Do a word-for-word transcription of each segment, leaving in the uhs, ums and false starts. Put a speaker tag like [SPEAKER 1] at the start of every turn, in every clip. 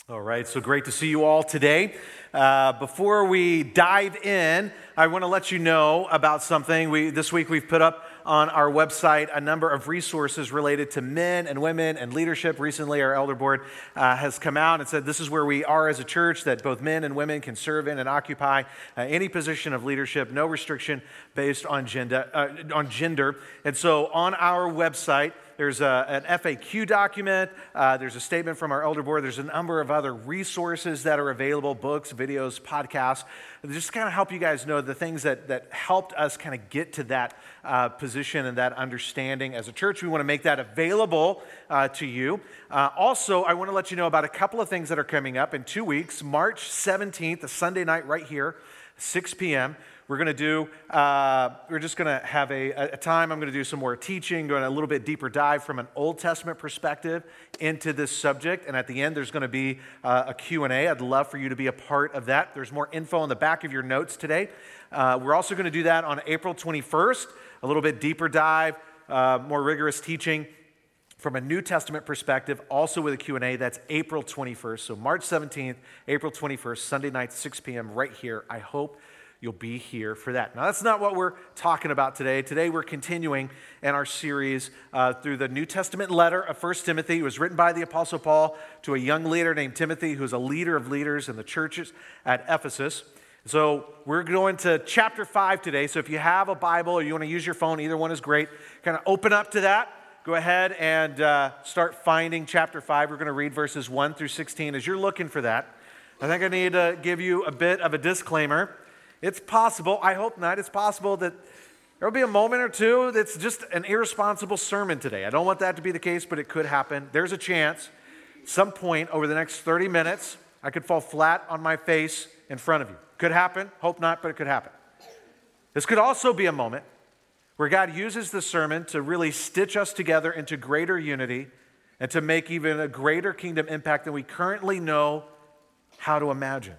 [SPEAKER 1] All right, so great to see you all today. Uh, before we dive in, I want to let you know about something. We this week we've put up on our website a number of resources related to men and women and leadership. Recently, our elder board uh, has come out and said this is where we are as a church, that both men and women can serve in and occupy uh, any position of leadership, no restriction based on gender. Uh, on gender. And so on our website, there's a, an F A Q document, uh, there's a statement from our elder board, there's a number of other resources that are available, books, videos, podcasts, just to kind of help you guys know the things that, that helped us kind of get to that uh, position and that understanding as a church. We want to make that available uh, to you. Uh, also, I want to let you know about a couple of things that are coming up in two weeks. March seventeenth, a Sunday night right here, six p.m., We're going to do, uh, we're just going to have a, a time, I'm going to do some more teaching, going a little bit deeper dive from an Old Testament perspective into this subject. And at the end, there's going to be uh, a Q and A. I'd love for you to be a part of that. There's more info on the back of your notes today. Uh, we're also going to do that on April twenty-first, a little bit deeper dive, uh, more rigorous teaching from a New Testament perspective, also with a Q and A. That's April twenty-first. So March seventeenth, April twenty-first, Sunday night, six p.m. right here. I hope you'll be here for that. Now, that's not what we're talking about today. Today, we're continuing in our series uh, through the New Testament letter of First Timothy. It was written by the Apostle Paul to a young leader named Timothy, who's a leader of leaders in the churches at Ephesus. So we're going to chapter five today. So if you have a Bible or you want to use your phone, either one is great. Kind of open up to that. Go ahead and uh, start finding chapter five. We're going to read verses one through sixteen. As you're looking for that, I think I need to give you a bit of a disclaimer. It's possible, I hope not, it's possible that there will be a moment or two that's just an irresponsible sermon today. I don't want that to be the case, but it could happen. There's a chance, at some point over the next thirty minutes, I could fall flat on my face in front of you. Could happen, hope not, but it could happen. This could also be a moment where God uses the sermon to really stitch us together into greater unity and to make even a greater kingdom impact than we currently know how to imagine.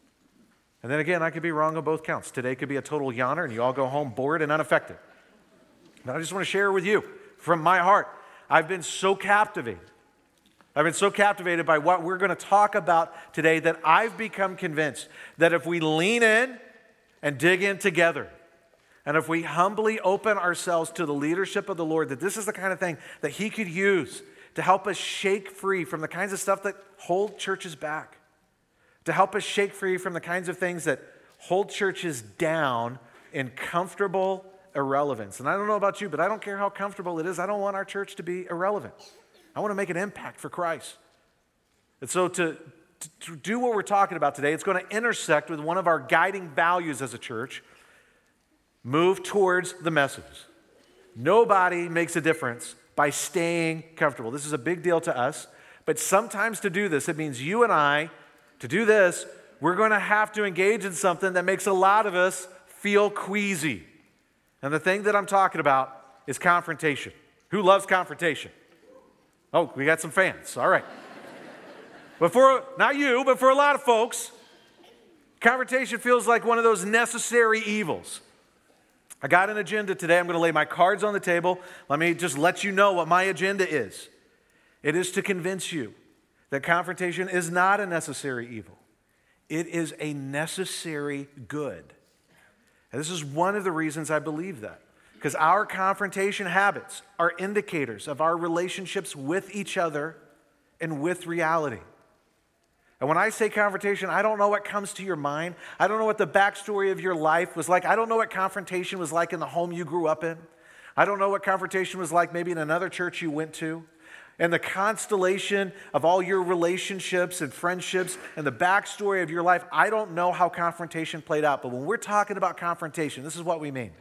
[SPEAKER 1] And then again, I could be wrong on both counts. Today could be a total yawner and you all go home bored and unaffected. But I just want to share with you from my heart, I've been so captivated. I've been so captivated by what we're going to talk about today that I've become convinced that if we lean in and dig in together, and if we humbly open ourselves to the leadership of the Lord, that this is the kind of thing that He could use to help us shake free from the kinds of stuff that hold churches back, to help us shake free from the kinds of things that hold churches down in comfortable irrelevance. And I don't know about you, but I don't care how comfortable it is. I don't want our church to be irrelevant. I want to make an impact for Christ. And so to, to, to do what we're talking about today, it's going to intersect with one of our guiding values as a church. Move towards the message. Nobody makes a difference by staying comfortable. This is a big deal to us. But sometimes to do this, it means you and I, to do this, we're going to have to engage in something that makes a lot of us feel queasy. And the thing that I'm talking about is confrontation. Who loves confrontation? Oh, we got some fans. All right. But for, not you, but for a lot of folks, confrontation feels like one of those necessary evils. I got an agenda today. I'm going to lay my cards on the table. Let me just let you know what my agenda is. It is to convince you that confrontation is not a necessary evil. It is a necessary good. And this is one of the reasons I believe that. Because our confrontation habits are indicators of our relationships with each other and with reality. And when I say confrontation, I don't know what comes to your mind. I don't know what the backstory of your life was like. I don't know what confrontation was like in the home you grew up in. I don't know what confrontation was like maybe in another church you went to. And the constellation of all your relationships and friendships and the backstory of your life, I don't know how confrontation played out. But when we're talking about confrontation, this is what we mean.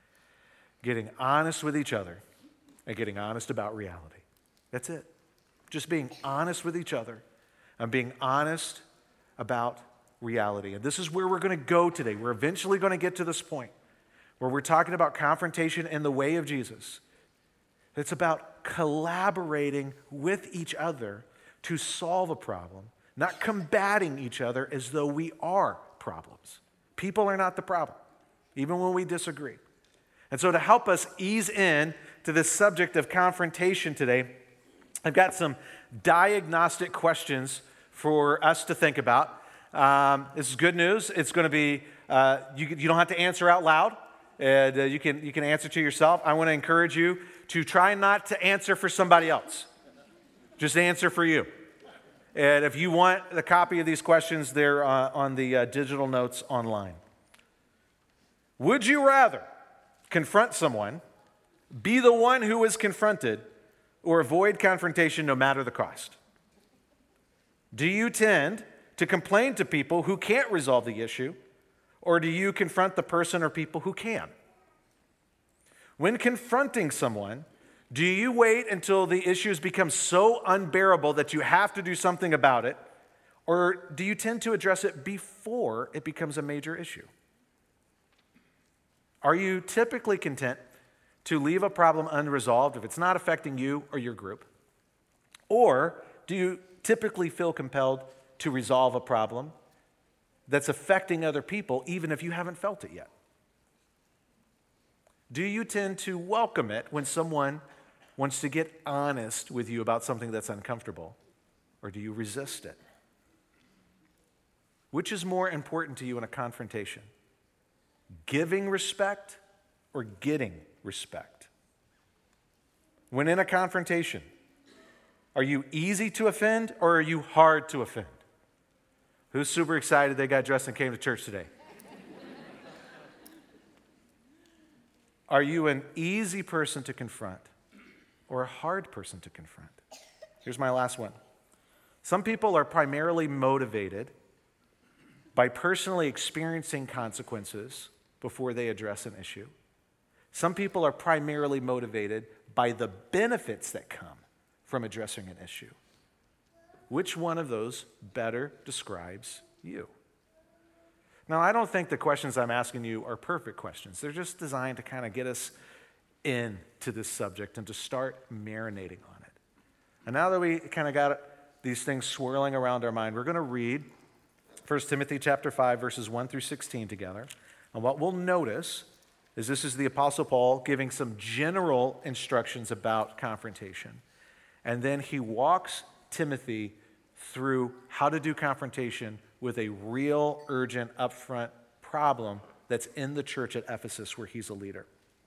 [SPEAKER 1] Getting honest with each other and getting honest about reality. That's it. Just being honest with each other and being honest about reality. And this is where we're going to go today. We're eventually going to get to this point where we're talking about confrontation in the way of Jesus. It's about collaborating with each other to solve a problem, not combating each other as though we are problems. People are not the problem, even when we disagree. And so to help us ease in to this subject of confrontation today, I've got some diagnostic questions for us to think about. Um, this is good news. It's going to be, uh, you, you don't have to answer out loud. And uh, you can, you can answer to yourself. I want to encourage you to try not to answer for somebody else. Just answer for you. And if you want a copy of these questions, they're uh, on the uh, digital notes online. Would you rather confront someone, be the one who is confronted, or avoid confrontation no matter the cost? Do you tend to complain to people who can't resolve the issue, or do you confront the person or people who can? When confronting someone, do you wait until the issues become so unbearable that you have to do something about it, or do you tend to address it before it becomes a major issue? Are you typically content to leave a problem unresolved if it's not affecting you or your group? Or do you typically feel compelled to resolve a problem that's affecting other people even if you haven't felt it yet? Do you tend to welcome it when someone wants to get honest with you about something that's uncomfortable? Or do you resist it? Which is more important to you in a confrontation? Giving respect or getting respect? When in a confrontation, are you easy to offend or are you hard to offend? Who's super excited they got dressed and came to church today? Are you an easy person to confront or a hard person to confront? Here's my last one. Some people are primarily motivated by personally experiencing consequences before they address an issue. Some people are primarily motivated by the benefits that come from addressing an issue. Which one of those better describes you? Now, I don't think the questions I'm asking you are perfect questions. They're just designed to kind of get us into this subject and to start marinating on it. And now that we kind of got these things swirling around our mind, we're going to read First Timothy chapter five, verses one through sixteen together. And what we'll notice is this is the Apostle Paul giving some general instructions about confrontation. And then he walks Timothy through how to do confrontation with a real, urgent, upfront problem that's in the church at Ephesus where he's a leader.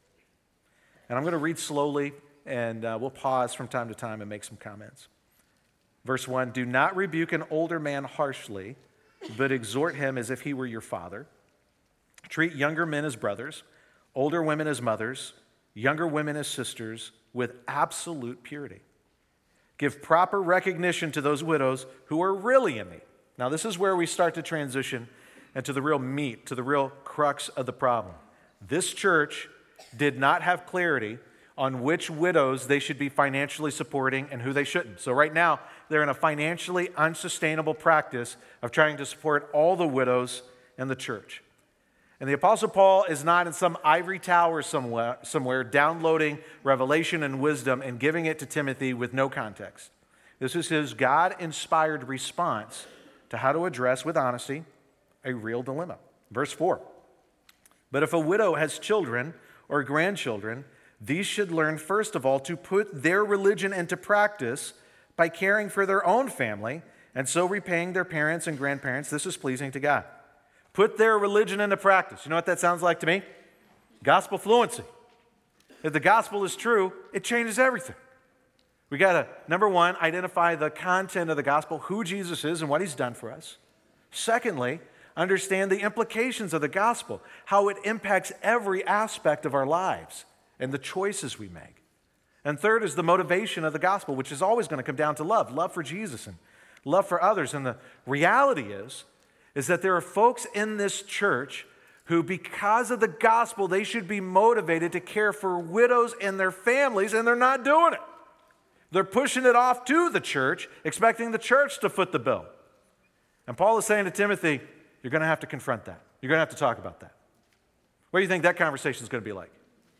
[SPEAKER 1] And I'm going to read slowly, and uh, we'll pause from time to time and make some comments. Verse one, do not rebuke an older man harshly, but exhort him as if he were your father. Treat younger men as brothers, older women as mothers, younger women as sisters, with absolute purity. Give proper recognition to those widows who are really in need. Now, this is where we start to transition into the real meat, to the real crux of the problem. This church did not have clarity on which widows they should be financially supporting and who they shouldn't. So right now, they're in a financially unsustainable practice of trying to support all the widows in the church. And the Apostle Paul is not in some ivory tower somewhere, somewhere downloading revelation and wisdom and giving it to Timothy with no context. This is his God-inspired response to how to address with honesty a real dilemma. Verse four, but if a widow has children or grandchildren, these should learn first of all to put their religion into practice by caring for their own family and so repaying their parents and grandparents. This is pleasing to God. Put their religion into practice. You know what that sounds like to me? Gospel fluency. If the gospel is true, it changes everything. We got to, number one, identify the content of the gospel, who Jesus is and what he's done for us. Secondly, understand the implications of the gospel, how it impacts every aspect of our lives and the choices we make. And third is the motivation of the gospel, which is always going to come down to love, love for Jesus and love for others. And the reality is, is that there are folks in this church who, because of the gospel, they should be motivated to care for widows and their families, and they're not doing it. They're pushing it off to the church, expecting the church to foot the bill. And Paul is saying to Timothy, you're going to have to confront that. You're going to have to talk about that. What do you think that conversation is going to be like?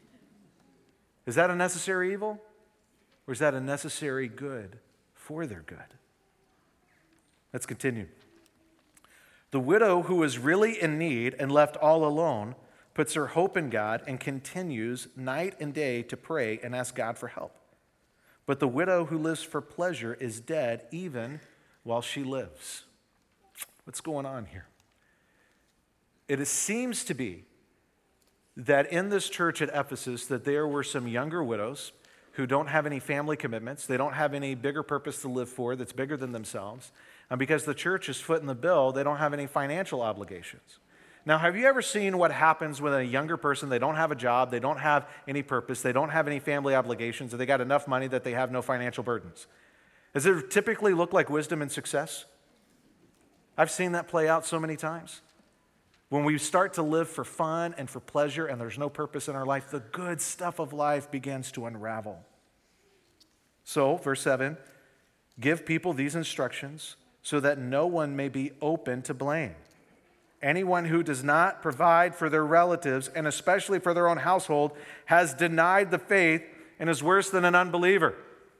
[SPEAKER 1] Is that a necessary evil? Or is that a necessary good for their good? Let's continue. The widow who is really in need and left all alone puts her hope in God and continues night and day to pray and ask God for help. But the widow who lives for pleasure is dead even while she lives. What's going on here? It is, seems to be that in this church at Ephesus that there were some younger widows who don't have any family commitments. They don't have any bigger purpose to live for that's bigger than themselves. And because the church is footing the bill, they don't have any financial obligations. Now, have you ever seen what happens when a younger person, they don't have a job, they don't have any purpose, they don't have any family obligations, and they got enough money that they have no financial burdens? Does it typically look like wisdom and success? I've seen that play out so many times. When we start to live for fun and for pleasure and there's no purpose in our life, the good stuff of life begins to unravel. So, verse seven, give people these instructions so that no one may be open to blame. Anyone who does not provide for their relatives, and especially for their own household, has denied the faith and is worse than an unbeliever.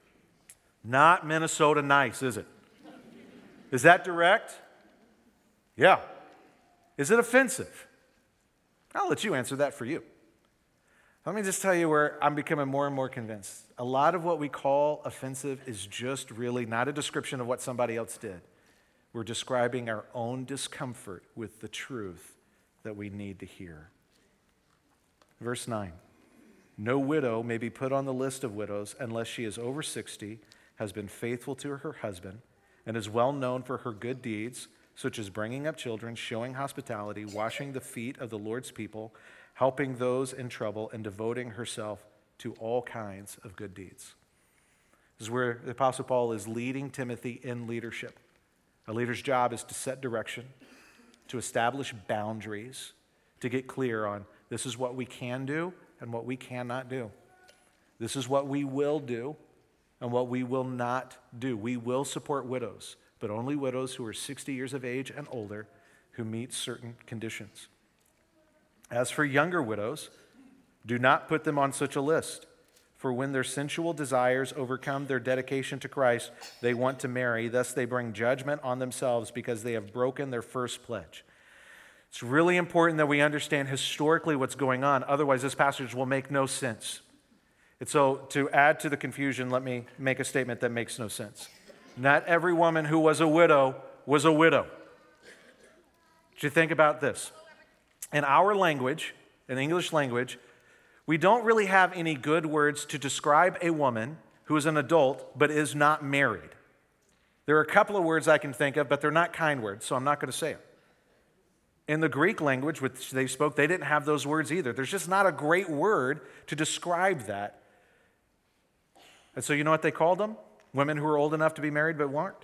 [SPEAKER 1] Not Minnesota nice, is it? Is that direct? Yeah. Is it offensive? I'll let you answer that for you. Let me just tell you where I'm becoming more and more convinced. A lot of what we call offensive is just really not a description of what somebody else did. We're describing our own discomfort with the truth that we need to hear. Verse nine, no widow may be put on the list of widows unless she is over sixty, has been faithful to her husband, and is well known for her good deeds, such as bringing up children, showing hospitality, washing the feet of the Lord's people, helping those in trouble, and devoting herself to all kinds of good deeds. This is where the Apostle Paul is leading Timothy in leadership. A leader's job is to set direction, to establish boundaries, to get clear on this is what we can do and what we cannot do. This is what we will do and what we will not do. We will support widows, but only widows who are sixty years of age and older who meet certain conditions. As for younger widows, do not put them on such a list. For when their sensual desires overcome their dedication to Christ, they want to marry. Thus they bring judgment on themselves because they have broken their first pledge. It's really important that we understand historically what's going on. Otherwise, this passage will make no sense. And so to add to the confusion, let me make a statement that makes no sense. Not every woman who was a widow was a widow. Did you think about this? In our language, in the English language, we don't really have any good words to describe a woman who is an adult but is not married. There are a couple of words I can think of, but they're not kind words, so I'm not going to say them. In the Greek language, which they spoke, they didn't have those words either. There's just not a great word to describe that. And so you know what they called them? Women who were old enough to be married but weren't?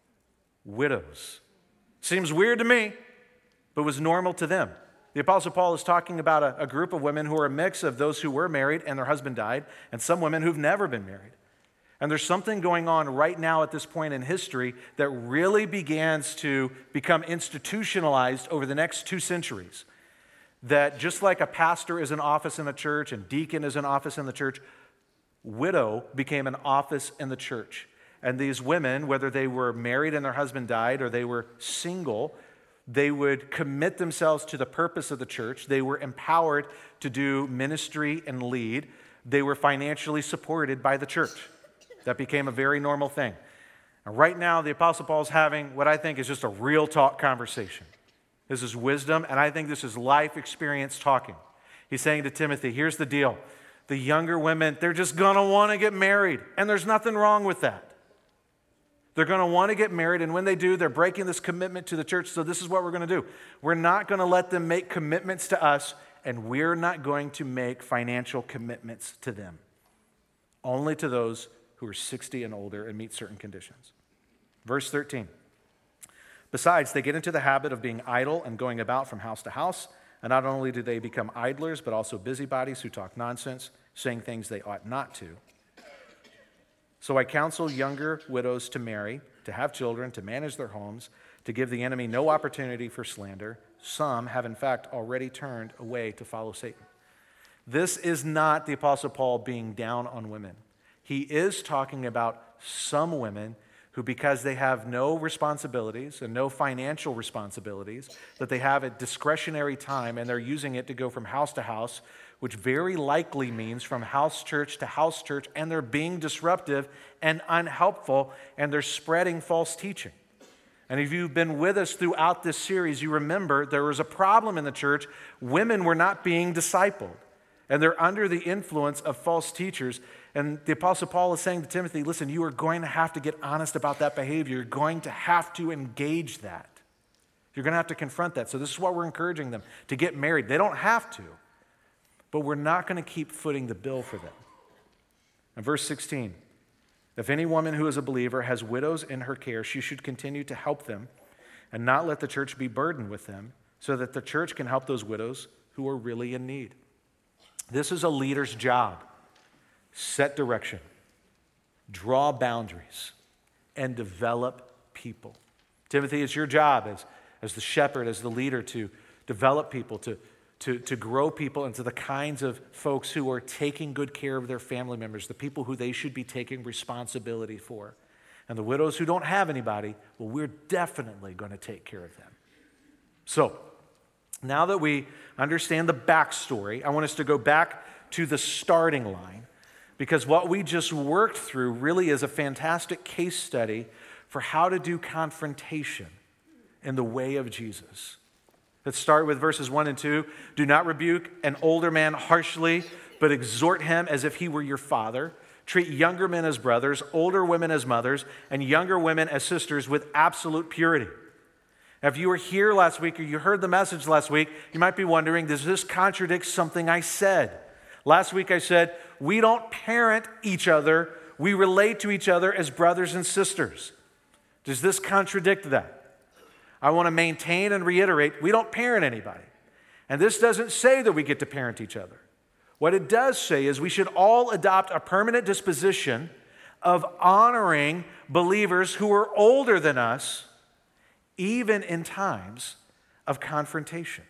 [SPEAKER 1] Widows. Seems weird to me, but was normal to them. The Apostle Paul is talking about a, a group of women who are a mix of those who were married and their husband died, and some women who've never been married. And there's something going on right now at this point in history that really begins to become institutionalized over the next two centuries. That just like a pastor is an office in a church and deacon is an office in the church, widow became an office in the church. And these women, whether they were married and their husband died or they were single, they would commit themselves to the purpose of the church. They were empowered to do ministry and lead. They were financially supported by the church. That became a very normal thing. And right now, the Apostle Paul is having what I think is just a real talk conversation. This is wisdom, and I think this is life experience talking. He's saying to Timothy, here's the deal. The younger women, they're just going to want to get married, and there's nothing wrong with that. They're going to want to get married, and when they do, they're breaking this commitment to the church, so this is what we're going to do. We're not going to let them make commitments to us, and we're not going to make financial commitments to them. Only to those who are sixty and older and meet certain conditions. Verse thirteen. Besides, they get into the habit of being idle and going about from house to house, and not only do they become idlers, but also busybodies who talk nonsense, saying things they ought not to. So I counsel younger widows to marry, to have children, to manage their homes, to give the enemy no opportunity for slander. Some have in fact already turned away to follow Satan. This is not the Apostle Paul being down on women. He is talking about some women who, because they have no responsibilities and no financial responsibilities, that they have a discretionary time and they're using it to go from house to house, which very likely means from house church to house church, and they're being disruptive and unhelpful, and they're spreading false teaching. And if you've been with us throughout this series, you remember there was a problem in the church. Women were not being discipled, and they're under the influence of false teachers. And the Apostle Paul is saying to Timothy, listen, you are going to have to get honest about that behavior. You're going to have to engage that. You're going to have to confront that. So this is what we're encouraging them, to get married. They don't have to, but we're not going to keep footing the bill for them. And verse sixteen, if any woman who is a believer has widows in her care, she should continue to help them and not let the church be burdened with them, so that the church can help those widows who are really in need. This is a leader's job. Set direction, draw boundaries, and develop people. Timothy, it's your job as, as the shepherd, as the leader, to develop people, to To, to grow people into the kinds of folks who are taking good care of their family members, the people who they should be taking responsibility for. And the widows who don't have anybody, well, we're definitely going to take care of them. So, now that we understand the backstory, I want us to go back to the starting line, because what we just worked through really is a fantastic case study for how to do confrontation in the way of Jesus. Let's start with verses one and two. Do not rebuke an older man harshly, but exhort him as if he were your father. Treat younger men as brothers, older women as mothers, and younger women as sisters with absolute purity. Now, if you were here last week or you heard the message last week, you might be wondering, does this contradict something I said? Last week I said, we don't parent each other, we relate to each other as brothers and sisters. Does this contradict that? I want to maintain and reiterate, we don't parent anybody. And this doesn't say that we get to parent each other. What it does say is we should all adopt a permanent disposition of honoring believers who are older than us, even in times of confrontation.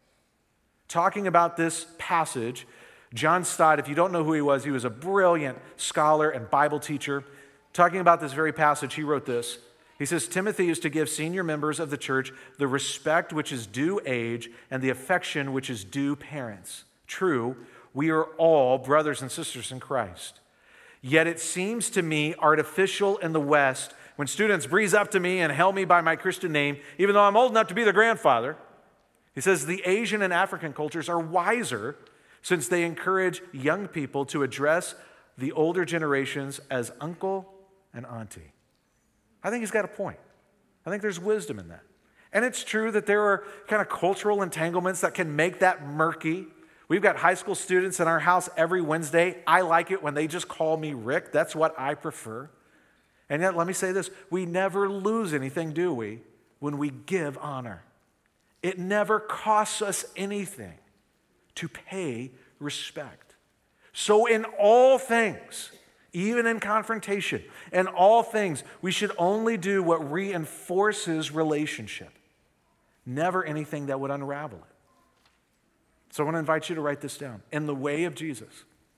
[SPEAKER 1] Talking about this passage, John Stott, if you don't know who he was, he was a brilliant scholar and Bible teacher. Talking about this very passage, he wrote this. He says, Timothy is to give senior members of the church the respect which is due age and the affection which is due parents. True, we are all brothers and sisters in Christ. Yet it seems to me artificial in the West when students breeze up to me and hail me by my Christian name, even though I'm old enough to be their grandfather. He says the Asian and African cultures are wiser since they encourage young people to address the older generations as uncle and auntie. I think he's got a point. I think there's wisdom in that. And it's true that there are kind of cultural entanglements that can make that murky. We've got high school students in our house every Wednesday. I like it when they just call me Rick. That's what I prefer. And yet, let me say this. We never lose anything, do we, when we give honor. It never costs us anything to pay respect. So in all things, even in confrontation, in all things, we should only do what reinforces relationship, never anything that would unravel it. So I want to invite you to write this down. In the way of Jesus,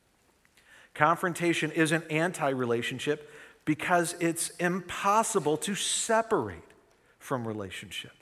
[SPEAKER 1] confrontation is an anti-relationship because it's impossible to separate from relationship.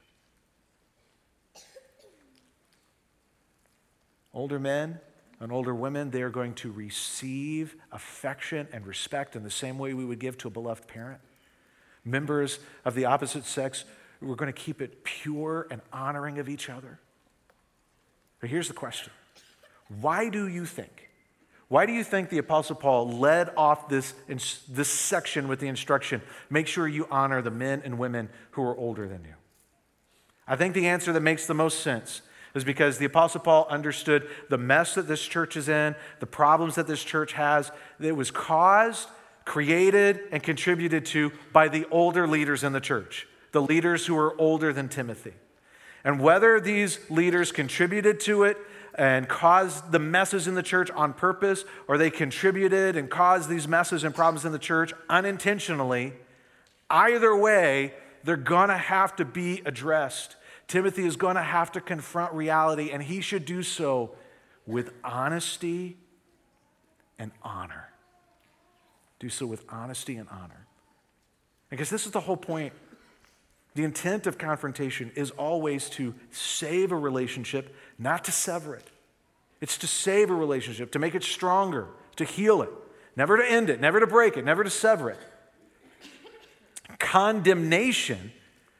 [SPEAKER 1] Older men and older women, they are going to receive affection and respect in the same way we would give to a beloved parent. Members of the opposite sex, we're going to keep it pure and honoring of each other. But here's the question. Why do you think, why do you think the Apostle Paul led off this, this section with the instruction, make sure you honor the men and women who are older than you? I think the answer that makes the most sense is because the Apostle Paul understood the mess that this church is in, the problems that this church has, that it was caused, created, and contributed to by the older leaders in the church, the leaders who are older than Timothy. And whether these leaders contributed to it and caused the messes in the church on purpose, or they contributed and caused these messes and problems in the church unintentionally, either way, they're going to have to be addressed. Timothy is going to have to confront reality, and he should do so with honesty and honor. Do so with honesty and honor. Because this is the whole point. The intent of confrontation is always to save a relationship, not to sever it. It's to save a relationship, to make it stronger, to heal it, never to end it, never to break it, never to sever it. Condemnation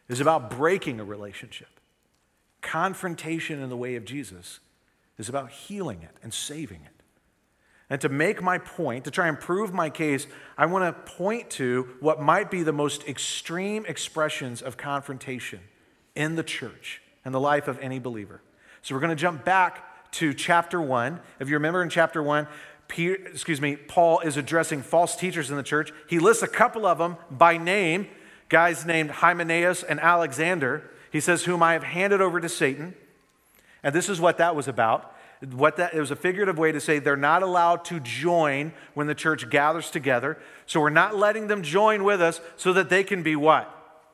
[SPEAKER 1] is about breaking a relationship. Confrontation in the way of Jesus is about healing it and saving it. And to make my point, to try and prove my case, I want to point to what might be the most extreme expressions of confrontation in the church and the life of any believer. So we're going to jump back to chapter one. If you remember in chapter one, Peter, excuse me, Paul is addressing false teachers in the church. He lists a couple of them by name, guys named Hymenaeus and Alexander. He says, whom I have handed over to Satan. And this is what that was about. What that it was a figurative way to say they're not allowed to join when the church gathers together. So we're not letting them join with us so that they can be what?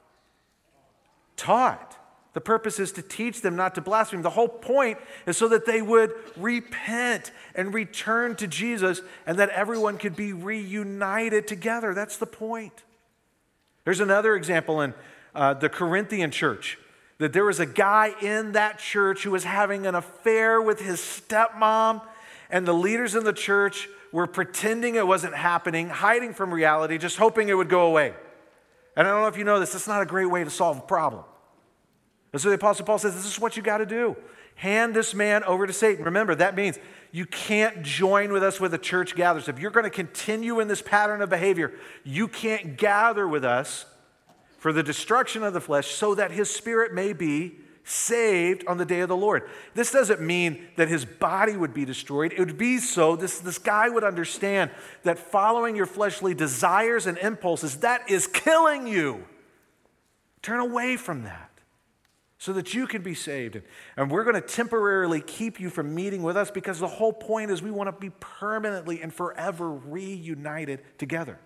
[SPEAKER 1] Taught. The purpose is to teach them not to blaspheme. The whole point is so that they would repent and return to Jesus and that everyone could be reunited together. That's the point. There's another example in uh, the Corinthian church. That there was a guy in that church who was having an affair with his stepmom, and the leaders in the church were pretending it wasn't happening, hiding from reality, just hoping it would go away. And I don't know if you know this, that's not a great way to solve a problem. And so the Apostle Paul says, this is what you got to do. Hand this man over to Satan. Remember, that means you can't join with us when the church gathers. If you're going to continue in this pattern of behavior, you can't gather with us for the destruction of the flesh, so that his spirit may be saved on the day of the Lord. This doesn't mean that his body would be destroyed. It would be so, this, this guy would understand that following your fleshly desires and impulses, that is killing you. Turn away from that so that you can be saved. And we're going to temporarily keep you from meeting with us because the whole point is we want to be permanently and forever reunited together.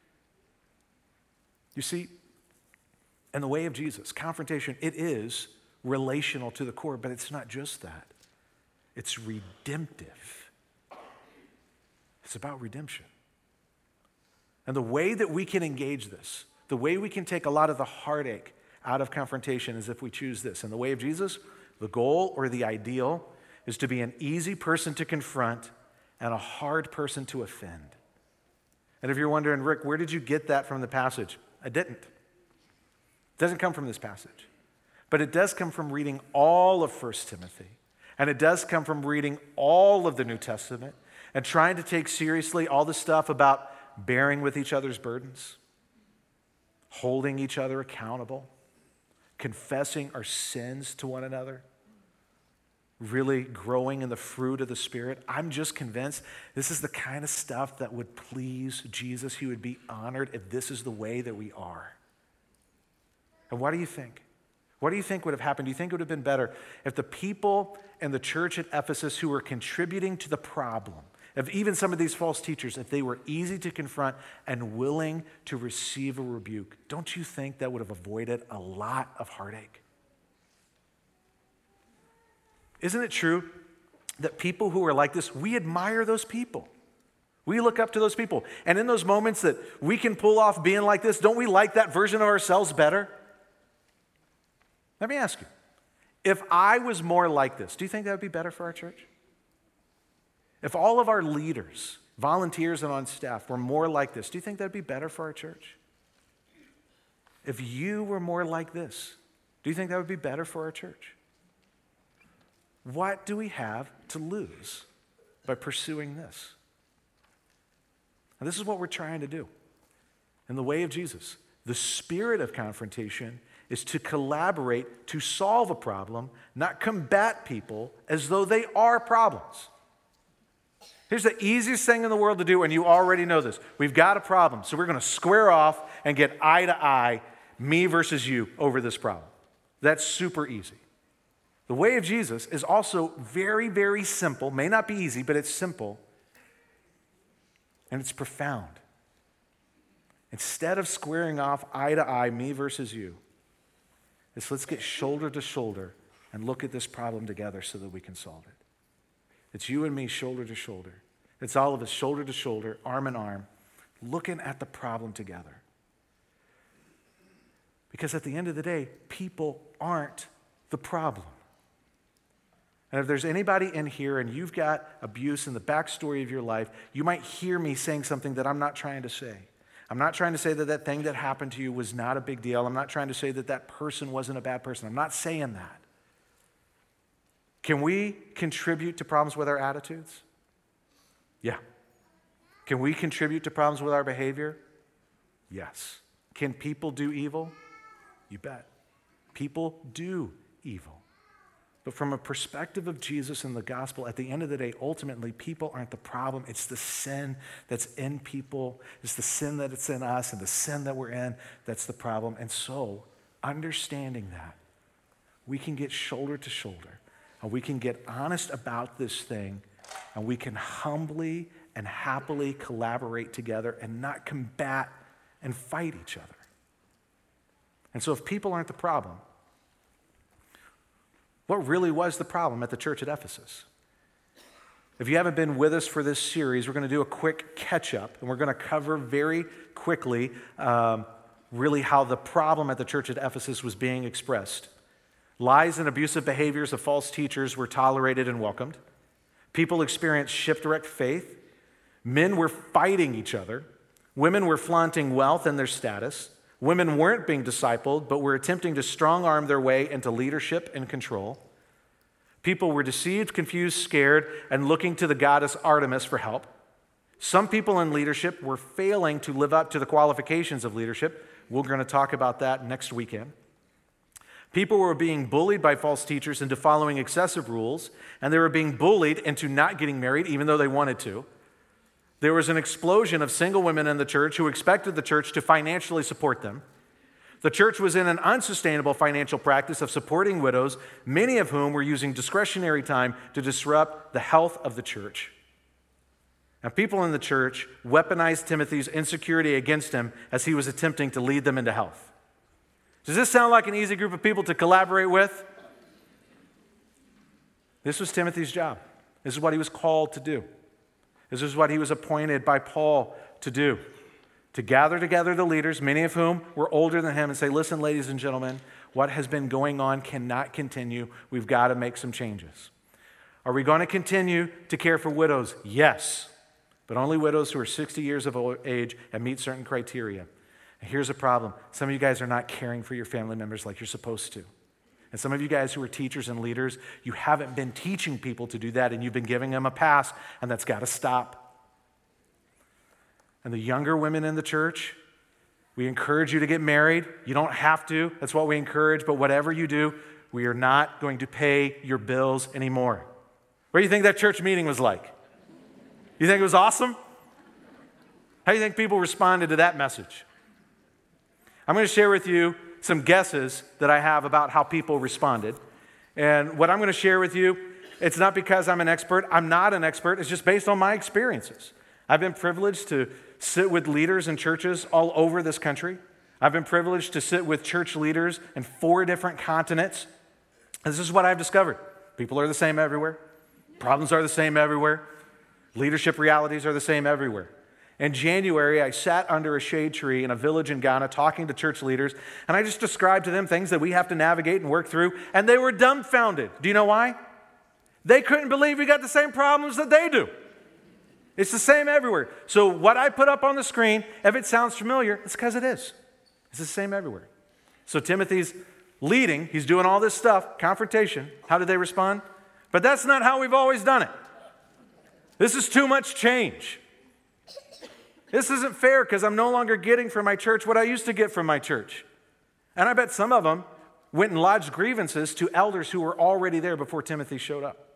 [SPEAKER 1] You see, in the way of Jesus, confrontation, it is relational to the core, but it's not just that. It's redemptive. It's about redemption. And the way that we can engage this, the way we can take a lot of the heartache out of confrontation is if we choose this. In the way of Jesus, the goal or the ideal is to be an easy person to confront and a hard person to offend. And if you're wondering, Rick, where did you get that from the passage? I didn't. It doesn't come from this passage, but it does come from reading all of First Timothy, and it does come from reading all of the New Testament and trying to take seriously all the stuff about bearing with each other's burdens, holding each other accountable, confessing our sins to one another, really growing in the fruit of the Spirit. I'm just convinced this is the kind of stuff that would please Jesus. He would be honored if this is the way that we are. And what do you think? What do you think would have happened? Do you think it would have been better if the people in the church at Ephesus who were contributing to the problem, if even some of these false teachers, if they were easy to confront and willing to receive a rebuke, don't you think that would have avoided a lot of heartache? Isn't it true that people who are like this, we admire those people? We look up to those people. And in those moments that we can pull off being like this, don't we like that version of ourselves better? Let me ask you, if I was more like this, do you think that would be better for our church? If all of our leaders, volunteers and on staff were more like this, do you think that would be better for our church? If you were more like this, do you think that would be better for our church? What do we have to lose by pursuing this? And this is what we're trying to do. In the way of Jesus, the spirit of confrontation is to collaborate to solve a problem, not combat people as though they are problems. Here's the easiest thing in the world to do, and you already know this. We've got a problem, so we're going to square off and get eye to eye, me versus you, over this problem. That's super easy. The way of Jesus is also very, very simple. May not be easy, but it's simple. And it's profound. Instead of squaring off eye to eye, me versus you, it's let's get shoulder to shoulder and look at this problem together so that we can solve it. It's you and me shoulder to shoulder. It's all of us shoulder to shoulder, arm in arm, looking at the problem together. Because at the end of the day, people aren't the problem. And if there's anybody in here and you've got abuse in the backstory of your life, you might hear me saying something that I'm not trying to say. I'm not trying to say that that thing that happened to you was not a big deal. I'm not trying to say that that person wasn't a bad person. I'm not saying that. Can we contribute to problems with our attitudes? Yeah. Can we contribute to problems with our behavior? Yes. Can people do evil? You bet. People do evil. But from a perspective of Jesus and the gospel, at the end of the day, ultimately, people aren't the problem. It's the sin that's in people. It's the sin that it's in us and the sin that we're in that's the problem. And so, understanding that, we can get shoulder to shoulder and we can get honest about this thing and we can humbly and happily collaborate together and not combat and fight each other. And so if people aren't the problem, what really was the problem at the church at Ephesus? If you haven't been with us for this series, we're going to do a quick catch-up, and we're going to cover very quickly um, really how the problem at the church at Ephesus was being expressed. Lies and abusive behaviors of false teachers were tolerated and welcomed. People experienced shipwrecked faith. Men were fighting each other. Women were flaunting wealth and their status. Women weren't being discipled, but were attempting to strong-arm their way into leadership and control. People were deceived, confused, scared, and looking to the goddess Artemis for help. Some people in leadership were failing to live up to the qualifications of leadership. We're going to talk about that next weekend. People were being bullied by false teachers into following excessive rules, and they were being bullied into not getting married even though they wanted to. There was an explosion of single women in the church who expected the church to financially support them. The church was in an unsustainable financial practice of supporting widows, many of whom were using discretionary time to disrupt the health of the church. And people in the church weaponized Timothy's insecurity against him as he was attempting to lead them into health. Does this sound like an easy group of people to collaborate with? This was Timothy's job. This is what he was called to do. This is what he was appointed by Paul to do, to gather together the leaders, many of whom were older than him, and say, listen, ladies and gentlemen, what has been going on cannot continue. We've got to make some changes. Are we going to continue to care for widows? Yes, but only widows who are sixty years of age and meet certain criteria. And here's a problem. Some of you guys are not caring for your family members like you're supposed to. And some of you guys who are teachers and leaders, you haven't been teaching people to do that, and you've been giving them a pass, and that's got to stop. And the younger women in the church, we encourage you to get married. You don't have to. That's what we encourage. But whatever you do, we are not going to pay your bills anymore. What do you think that church meeting was like? You think it was awesome? How do you think people responded to that message? I'm going to share with you some guesses that I have about how people responded. And what I'm going to share with you, it's not because I'm an expert. I'm not an expert. It's just based on my experiences. I've been privileged to sit with leaders in churches all over this country. I've been privileged to sit with church leaders in four different continents. And this is what I've discovered. People are the same everywhere. Problems are the same everywhere. Leadership realities are the same everywhere. In January, I sat under a shade tree in a village in Ghana talking to church leaders, and I just described to them things that we have to navigate and work through, and they were dumbfounded. Do you know why? They couldn't believe we got the same problems that they do. It's the same everywhere. So what I put up on the screen, if it sounds familiar, it's because it is. It's the same everywhere. So Timothy's leading, he's doing all this stuff, confrontation. How did they respond? But that's not how we've always done it. This is too much change. This isn't fair because I'm no longer getting from my church what I used to get from my church. And I bet some of them went and lodged grievances to elders who were already there before Timothy showed up.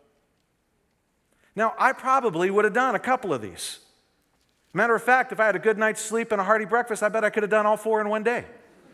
[SPEAKER 1] Now, I probably would have done a couple of these. Matter of fact, if I had a good night's sleep and a hearty breakfast, I bet I could have done all four in one day.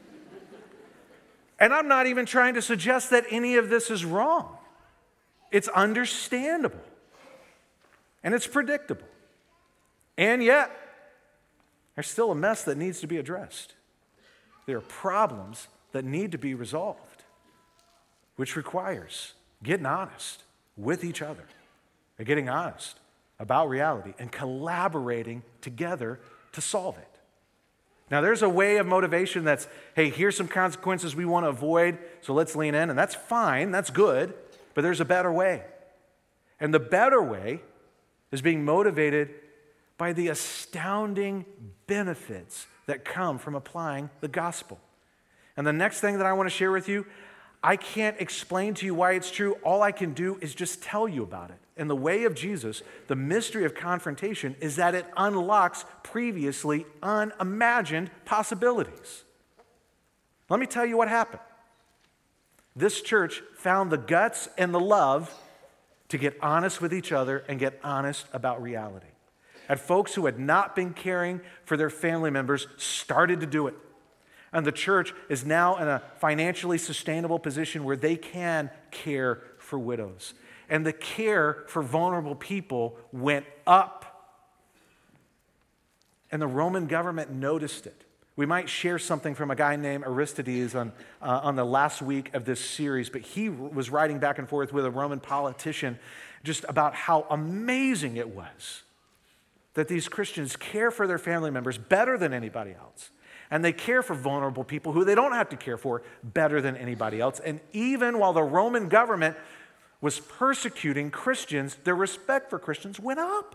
[SPEAKER 1] And I'm not even trying to suggest that any of this is wrong. It's understandable. And it's predictable. And yet, there's still a mess that needs to be addressed. There are problems that need to be resolved, which requires getting honest with each other and getting honest about reality and collaborating together to solve it. Now, there's a way of motivation that's, hey, here's some consequences we want to avoid, so let's lean in, and that's fine, that's good, but there's a better way. And the better way is being motivated by the astounding benefits that come from applying the gospel. And the next thing that I want to share with you, I can't explain to you why it's true. All I can do is just tell you about it. In the way of Jesus, the mystery of confrontation is that it unlocks previously unimagined possibilities. Let me tell you what happened. This church found the guts and the love to get honest with each other and get honest about reality. And folks who had not been caring for their family members started to do it. And the church is now in a financially sustainable position where they can care for widows. And the care for vulnerable people went up. And the Roman government noticed it. We might share something from a guy named Aristides on, uh, on the last week of this series, but he was writing back and forth with a Roman politician just about how amazing it was that these Christians care for their family members better than anybody else. And they care for vulnerable people who they don't have to care for better than anybody else. And even while the Roman government was persecuting Christians, their respect for Christians went up.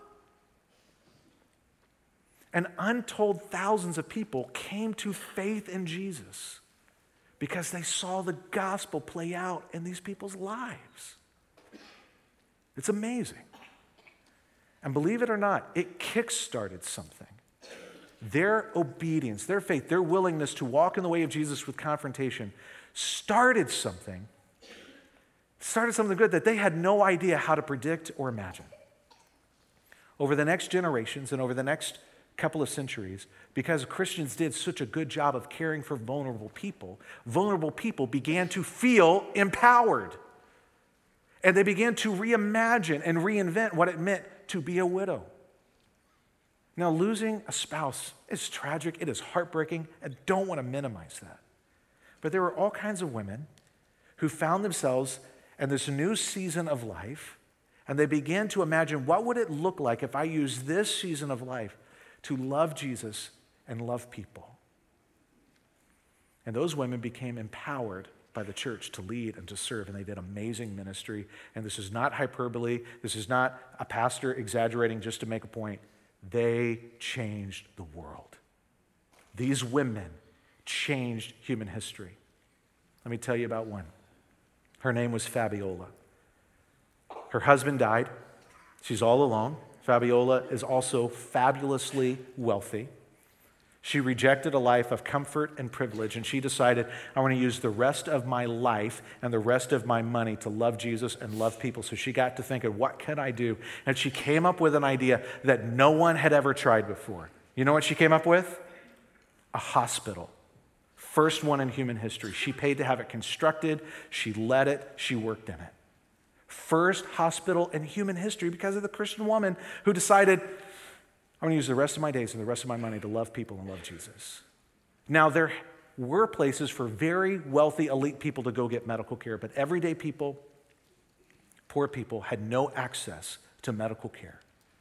[SPEAKER 1] And untold thousands of people came to faith in Jesus because they saw the gospel play out in these people's lives. It's amazing. And believe it or not, it kick-started something. Their obedience, their faith, their willingness to walk in the way of Jesus with confrontation started something, started something good that they had no idea how to predict or imagine. Over the next generations and over the next couple of centuries, because Christians did such a good job of caring for vulnerable people, vulnerable people began to feel empowered. And they began to reimagine and reinvent what it meant to be a widow. Now, losing a spouse is tragic. It is heartbreaking. I don't want to minimize that. But there were all kinds of women who found themselves in this new season of life, and they began to imagine, what would it look like if I used this season of life to love Jesus and love people? And those women became empowered by the church to lead and to serve, and they did amazing ministry. And this is not hyperbole. This is not a pastor exaggerating just to make a point. They changed the world. These women changed human history. Let me tell you about one. Her name was Fabiola. Her husband died. She's all alone. Fabiola is also fabulously wealthy. She rejected a life of comfort and privilege, and she decided, I want to use the rest of my life and the rest of my money to love Jesus and love people. So she got to thinking, what can I do? And she came up with an idea that no one had ever tried before. You know what she came up with? A hospital. First one in human history. She paid to have it constructed. She led it. She worked in it. First hospital in human history because of the Christian woman who decided, I'm going to use the rest of my days and the rest of my money to love people and love Jesus. Now, there were places for very wealthy, elite people to go get medical care, but everyday people, poor people, had no access to medical care.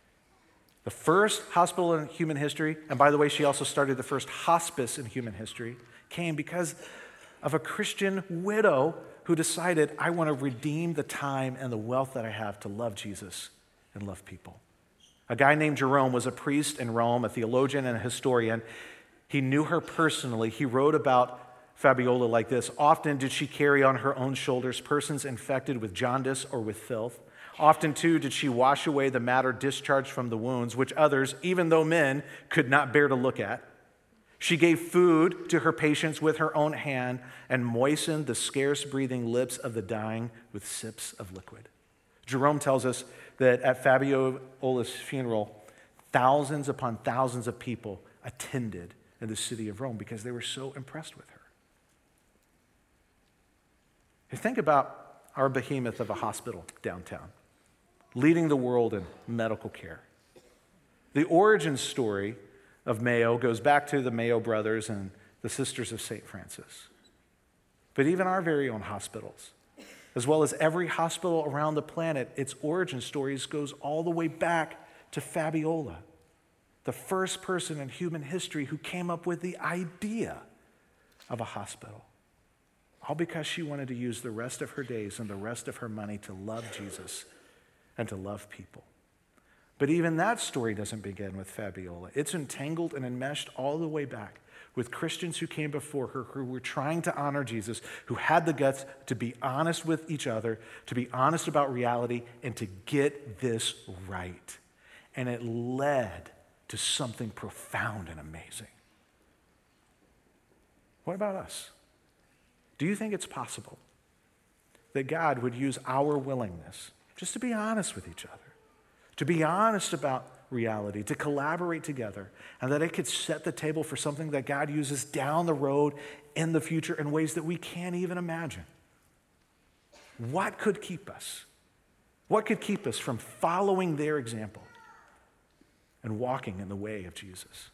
[SPEAKER 1] The first hospital in human history, and by the way, she also started the first hospice in human history, came because of a Christian widow who decided, I want to redeem the time and the wealth that I have to love Jesus and love people. A guy named Jerome was a priest in Rome, a theologian and a historian. He knew her personally. He wrote about Fabiola like this. Often did she carry on her own shoulders persons infected with jaundice or with filth. Often, too, did she wash away the matter discharged from the wounds, which others, even though men, could not bear to look at. She gave food to her patients with her own hand and moistened the scarce-breathing lips of the dying with sips of liquid. Jerome tells us that at Fabiola's funeral, thousands upon thousands of people attended in the city of Rome because they were so impressed with her. You think about our behemoth of a hospital downtown, leading the world in medical care. The origin story of Mayo goes back to the Mayo brothers and the Sisters of Saint Francis. But even our very own hospitals, as well as every hospital around the planet, its origin stories goes all the way back to Fabiola, the first person in human history who came up with the idea of a hospital. All because she wanted to use the rest of her days and the rest of her money to love Jesus and to love people. But even that story doesn't begin with Fabiola. It's entangled and enmeshed all the way back with Christians who came before her, who were trying to honor Jesus, who had the guts to be honest with each other, to be honest about reality, and to get this right. And it led to something profound and amazing. What about us? Do you think it's possible that God would use our willingness just to be honest with each other, to be honest about reality, to collaborate together, and that it could set the table for something that God uses down the road in the future in ways that we can't even imagine? What could keep us? What could keep us from following their example and walking in the way of Jesus?